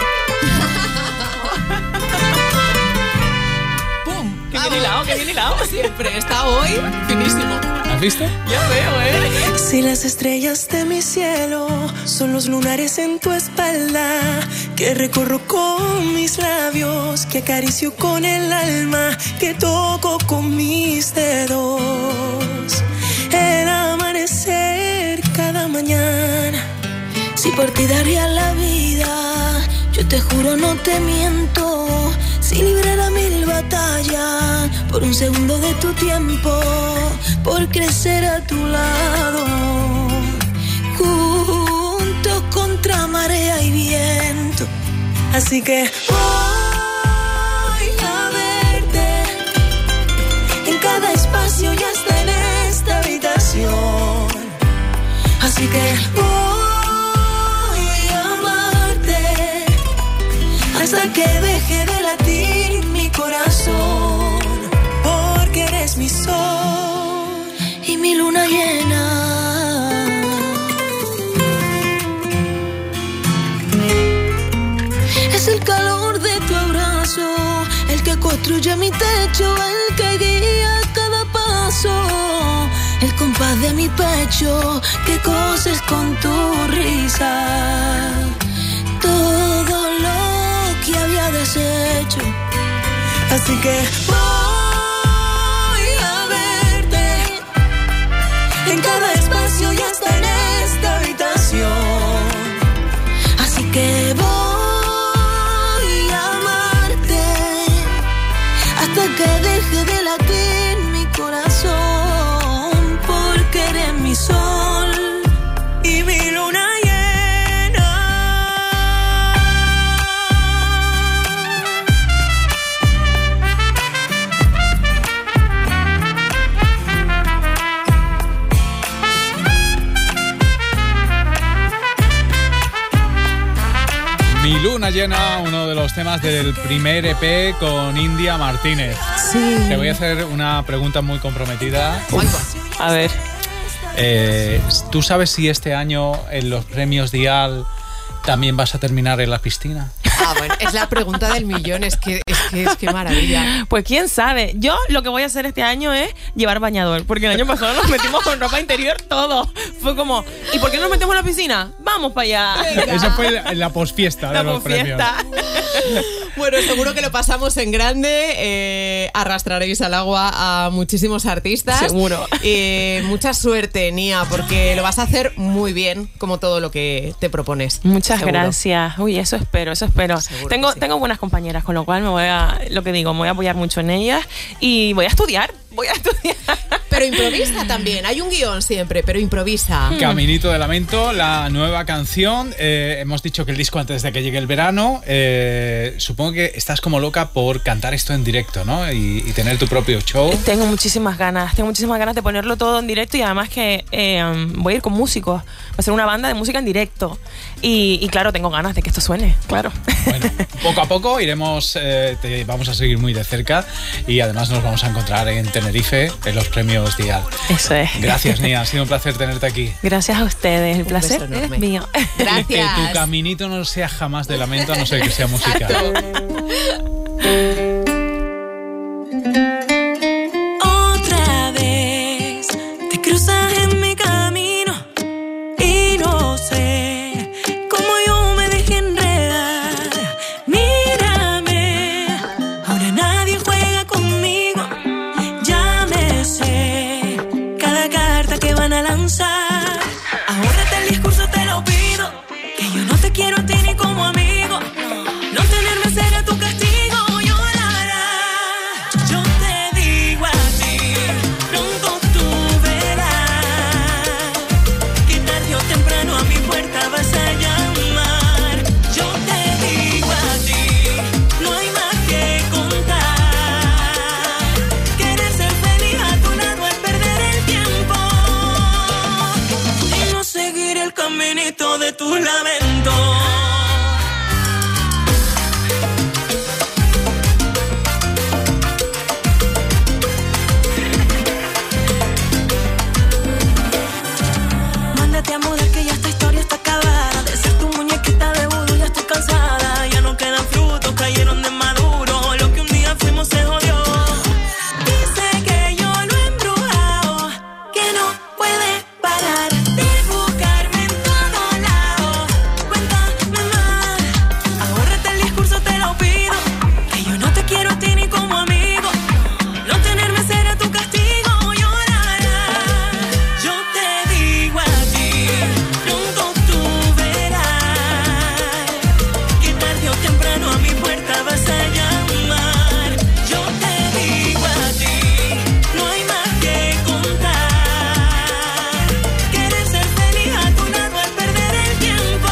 ¡Pum! ¡Qué bien hilado, qué bien hilado! Siempre está hoy finísimo. ¿Has visto? Ya veo, ¿eh? Si las estrellas de mi cielo son los lunares en tu espalda, que recorro con mis labios, que acaricio con el alma, que toco con mis dedos, el amanecer cada mañana. Si por ti daría la vida, yo te juro no te miento. Si librara mil batallas por un segundo de tu tiempo, por crecer a tu lado, juntos contra marea y viento. Así que voy a verte en cada espacio y hasta en esta habitación. Así que voy a amarte hasta que deje de latir mi corazón, porque eres mi sol y mi luna llena. Es el calor de tu abrazo, el que construye mi techo, el que guía cada paso, el compás de mi pecho que coses con tu risa. Todo lo que había deshecho. Así que voy a verte en cada espacio y hasta en esta habitación. Así que voy a amarte hasta que deje de latir mi corazón, porque eres mi sol y mi luna llena. Mi luna llena, uno de los temas del primer E P con India Martínez. Sí. Te voy a hacer una pregunta muy comprometida. Uf. A ver. Eh, ¿Tú sabes si este año en los premios Dial también vas a terminar en la piscina? Ah, bueno, es la pregunta del millón, es que es que, es que maravilla. Pues quién sabe. Yo lo que voy a hacer este año es llevar bañador, porque el año pasado nos metimos con ropa interior todo. Fue como, ¿y por qué no nos metemos en la piscina? Vamos para allá. Venga. Esa fue la, la posfiesta de la los posfiesta. premios. Bueno, seguro que lo pasamos en grande. Eh, arrastraréis al agua a muchísimos artistas. Seguro. Eh, mucha suerte, Nia, porque lo vas a hacer muy bien, como todo lo que te propones. Muchas seguro. Gracias. Uy, eso espero, eso espero. Seguro tengo, sí. tengo buenas compañeras, con lo cual me voy a, lo que digo, me voy a apoyar mucho en ellas y voy a estudiar. Voy a estudiar. Pero improvisa también. Hay un guión siempre, pero improvisa. Caminito de Lamento, la nueva canción. Eh, hemos dicho que el disco antes de que llegue el verano. Eh, supongo que estás como loca por cantar esto en directo, ¿no? Y, y tener tu propio show. Tengo muchísimas ganas. Tengo muchísimas ganas de ponerlo todo en directo y además que eh, voy a ir con músicos. Va a ser una banda de música en directo. Y, y claro, tengo ganas de que esto suene, claro. Bueno, poco a poco iremos, eh, te vamos a seguir muy de cerca y además nos vamos a encontrar en Tenerife en los premios Dial. Eso es. Gracias, Nia, ha sido un placer tenerte aquí. Gracias a ustedes, el Un placer beso es enorme. mío. Gracias. Que tu caminito no sea jamás de lamento, a no ser que sea musical. Otra vez te cruzas en mi camino y no sé cómo yo me dejé enredar. Mírame, ahora nadie juega conmigo. Ya me sé cada carta que van a lanzar. Ahórrate el discurso, te lo pido, que yo no te quiero a ti ni como amigo. No tenerme será tu castigo. Yo la verás, yo te digo a ti, pronto tú verás que tarde o temprano a mi puerta vas a llamar. Yo te digo a ti, no hay más que contar. Querer ser feliz a tu lado es perder el tiempo y no seguir el caminito de tus lamentos. Mándate a mudar que ya esta historia está acabada. De ser tu muñequita de vudú ya estoy cansada. Ya no quedan frutos, cayeron de maduro. Lo que un día fuimos se jodió. Dice que yo lo he embrujado, que no puede parar de buscarme en todos lados. Cuéntame más, ahórrate el discurso, te lo pido, que yo no te quiero a ti ni como amigo. No tenerme será tu castigo. Yo la verás, yo te digo a ti, pronto tú verás que tarde o temprano a mi puerta vas a llamar. Yo te digo a ti, no hay más que contar. Querer ser feliz a tu lado es perder el tiempo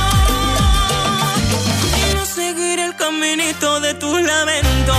y no seguir el caminito de tus lamentos.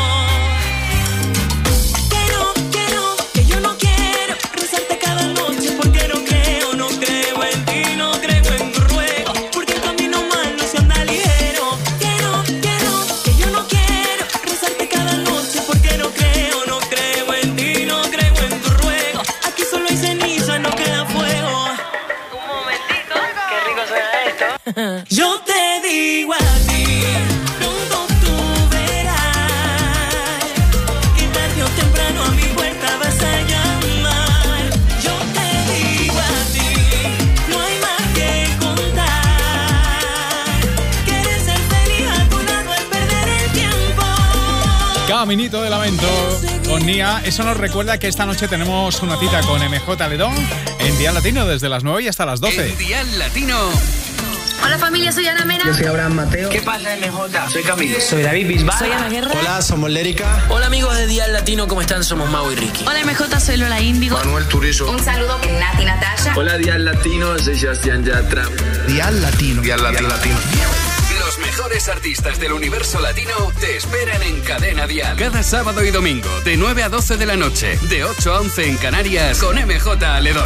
Que no, que no, que yo no quiero rezarte cada noche porque no creo, no creo en ti, no creo en tu ruego, porque el camino malo se anda ligero. Que no, que no, que yo no quiero rezarte cada noche porque no creo, no creo en ti, no creo en tu ruego. Aquí solo hay ceniza, no queda fuego. Un momentito, qué rico suena esto. Yo te digo a ti, pronto tú verás que tarde o temprano a mi puerta vas a llamar. Yo te digo a ti, no hay más que contar. Querer ser feliz a tu lado es perder el tiempo. Caminito de Lamento con Nia. Eso nos recuerda que esta noche tenemos una cita con M J Ledón en Dial Latino desde las nueve y hasta las doce. En Dial Latino. Hola familia, soy Ana Mena. Yo soy Abraham Mateo. ¿Qué pasa, M J? Soy Camilo. Soy David Bisbal. Soy Ana Guerra. Hola, somos Lérica. Hola amigos de Dial Latino, ¿cómo están? Somos Mau y Ricky. Hola M J, soy Lola Índigo. Manuel Turizo. Un saludo que Nati Natalia. Hola, Dial Latino. Soy Sebastián Yatra. Dial Latino. Dial Latino. Los mejores artistas del universo latino te esperan en Cadena Dial. Cada sábado y domingo, de nueve a doce de la noche, de ocho a once en Canarias, con M J Ledón.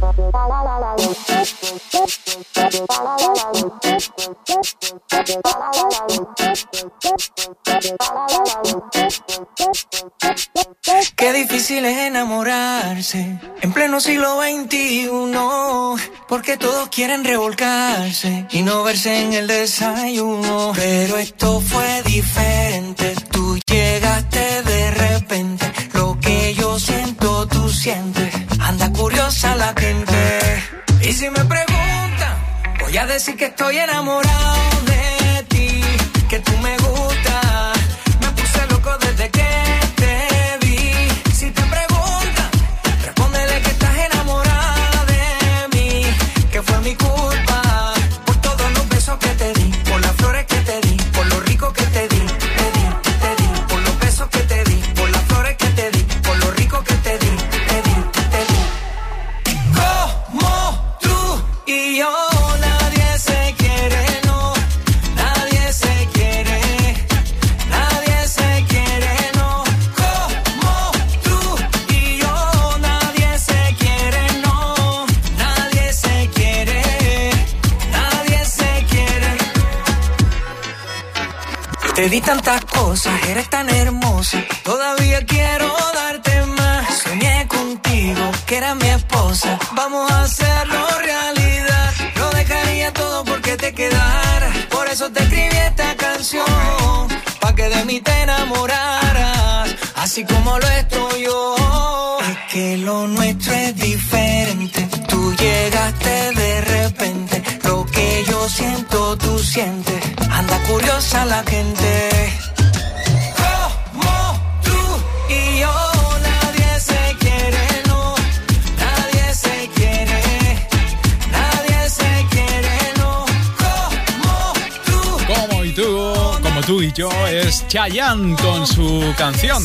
Qué difícil es enamorarse en pleno siglo veintiuno, porque todos quieren revolcarse y no verse en el desayuno. Pero esto fue diferente, tú llegaste de repente, lo que yo siento tú sientes, anda curiosa la gente. Y si me preguntan, voy a decir que estoy enamorado de ti, que tú me gustas, me puse loco desde que te vi. Si te preguntan, respóndele que estás enamorada de mí, que fue mi culpa, por todos los besos que te di, por las flores que te di, por lo rico que te di, te di, te di, por los besos que te di, por las flores que te di, por lo rico que te di, te di, te di. Como tú y yo, nadie se quiere, no, nadie se quiere, nadie se quiere, no. Como tú y yo, nadie se quiere, no, nadie se quiere, nadie se quiere. Te di tantas cosas, eres tan hermosa, todavía quiero darte más. Soñé contigo, que eras mi esposa, vamos a hacerlo realidad. Lo dejaría todo porque te quedaras, por eso te escribí esta canción, pa' que de mí te enamoraras, así como lo estoy yo. Es que lo nuestro es diferente, tú llegaste de repente, lo que yo siento tú sientes, anda curiosa la gente. Como tú y yo, nadie se quiere, no, nadie se quiere, nadie se quiere, no. Como tú, Como y tú, como tú y yo, es Chayanne con su canción.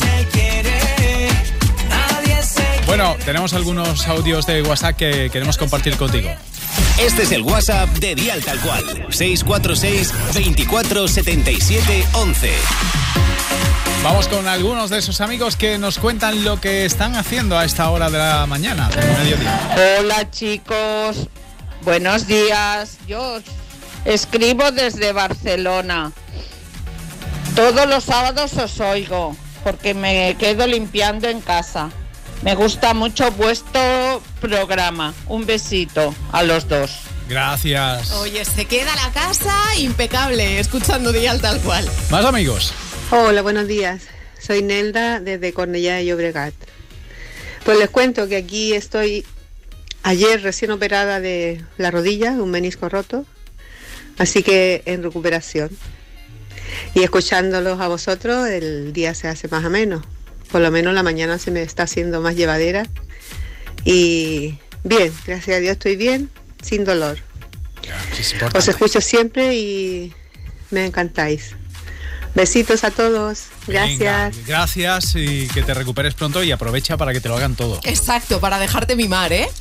Bueno, tenemos algunos audios de WhatsApp que queremos compartir contigo. Este es el WhatsApp de Dial Tal Cual. seis cuatro seis, veinticuatro, setenta y siete, once. Vamos con algunos de esos amigos que nos cuentan lo que están haciendo a esta hora de la mañana, del mediodía. Hola chicos, buenos días. Yo escribo desde Barcelona. Todos los sábados os oigo porque me quedo limpiando en casa. Me gusta mucho vuestro programa. Un besito a los dos. Gracias. Oye, se queda la casa impecable escuchando Dial Tal Cual. Más amigos. Hola, buenos días. Soy Nelda desde Cornellá de Llobregat. Pues les cuento que aquí estoy ayer recién operada de la rodilla, un menisco roto, así que en recuperación. Y escuchándolos a vosotros, el día se hace más ameno. Por lo menos la mañana se me está haciendo más llevadera. Y bien, gracias a Dios estoy bien, sin dolor. Os escucho siempre y me encantáis. Besitos a todos, gracias. Venga, gracias y que te recuperes pronto y aprovecha para que te lo hagan todo. Exacto, para dejarte mimar, ¿eh?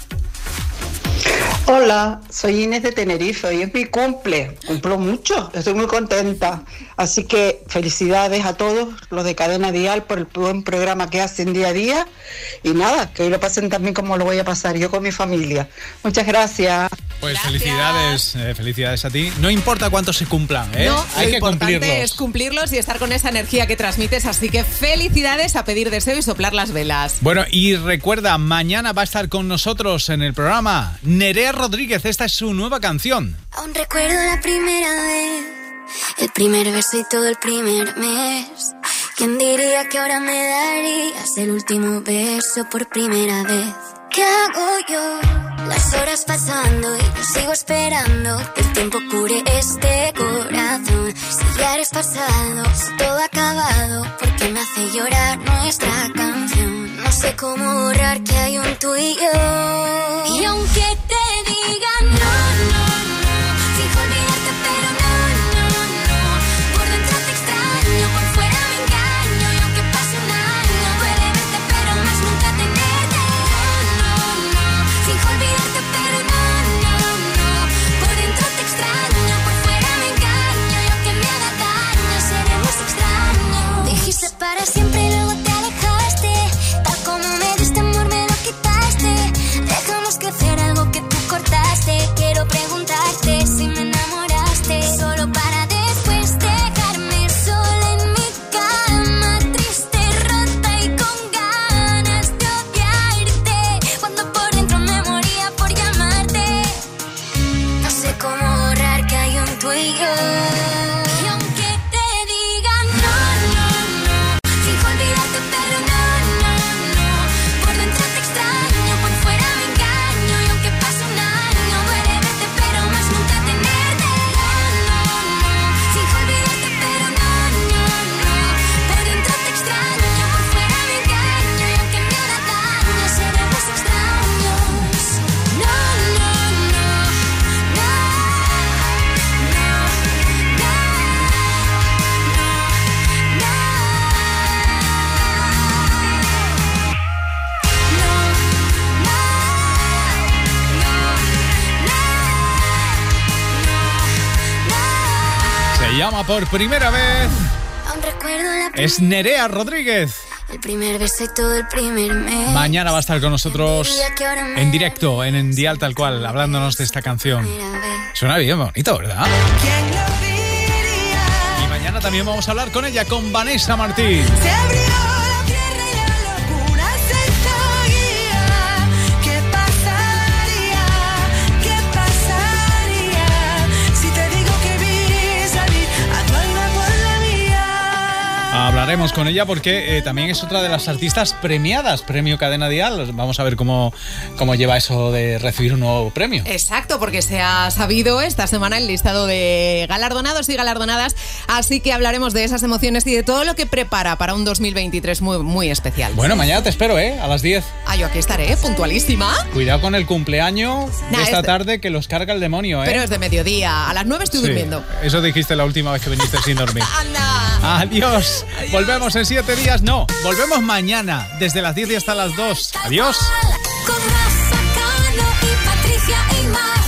Hola, soy Inés de Tenerife, hoy es mi cumple, cumplo mucho, estoy muy contenta, así que felicidades a todos los de Cadena Dial por el buen programa que hacen día a día y nada, que hoy lo pasen también como lo voy a pasar yo con mi familia. Muchas gracias. Pues gracias. felicidades, eh, felicidades a ti. No importa cuántos se cumplan, ¿eh? No, hay lo que importante cumplirlos. es cumplirlos y estar con esa energía que transmites, así que felicidades, a pedir deseo y soplar las velas. Bueno, y recuerda, mañana va a estar con nosotros en el programa Nerea Rodríguez, esta es su nueva canción. Aún recuerdo la primera vez, el primer beso y todo el primer mes. ¿Quién diría que ahora me darías el último beso por primera vez? ¿Qué hago yo? Las horas pasando y yo sigo esperando que el tiempo cure este corazón. Si ya eres pasado, si todo ha acabado, porque me hace llorar nuestra canción. No sé cómo borrar que hay un tú y yo. Y aunque te digan no, no, no, fijo olvidarte pero no, no, no. Por dentro te extraño, por fuera me engaño. Y aunque pase un año, puede verte pero más nunca tenerte. No, no, no, fijo olvidarte pero no, no, no. Por dentro te extraño, por fuera me engaño. Y aunque me haga daño, seremos extraños. Dijiste para siempre y luego te alejaste. Tal como me diste amor me lo quitaste. Dejamos crecer algo llama por primera vez. Aún recuerdo la Es Nerea Rodríguez. El primer beso y todo el primer mes. Mañana va a estar con nosotros en directo, en, en Dial Tal Cual, hablándonos de esta canción. Suena bien bonito, ¿verdad? Y mañana también vamos a hablar con ella, con Vanessa Martín. Se abrió la tierra y la locura se seguía. ¿Qué pasaría? ¿Qué pasaría? Si te digo que vi salir a tu alma por la mía. Hablaremos con ella porque eh, también es otra de las artistas premiadas, Premio Cadena Dial. Vamos a ver cómo, cómo lleva eso de recibir un nuevo premio. Exacto, porque se ha sabido esta semana el listado de galardonados y galardonadas, así que hablaremos de esas emociones y de todo lo que prepara para un dos mil veintitrés muy, muy especial. Bueno, mañana te espero, ¿eh? A las diez. Ah, yo aquí estaré, puntualísima. Cuidado con el cumpleaños Nah, de esta es de- tarde que los carga el demonio, ¿eh? Pero es de mediodía, a las nueve estoy Sí, durmiendo. eso dijiste la última vez que viniste sin dormir. Anda. Adiós. Volvemos en siete días. No, volvemos mañana, desde las diez y hasta las dos. Adiós. Con Rafa, Cano y Patricia y Mar.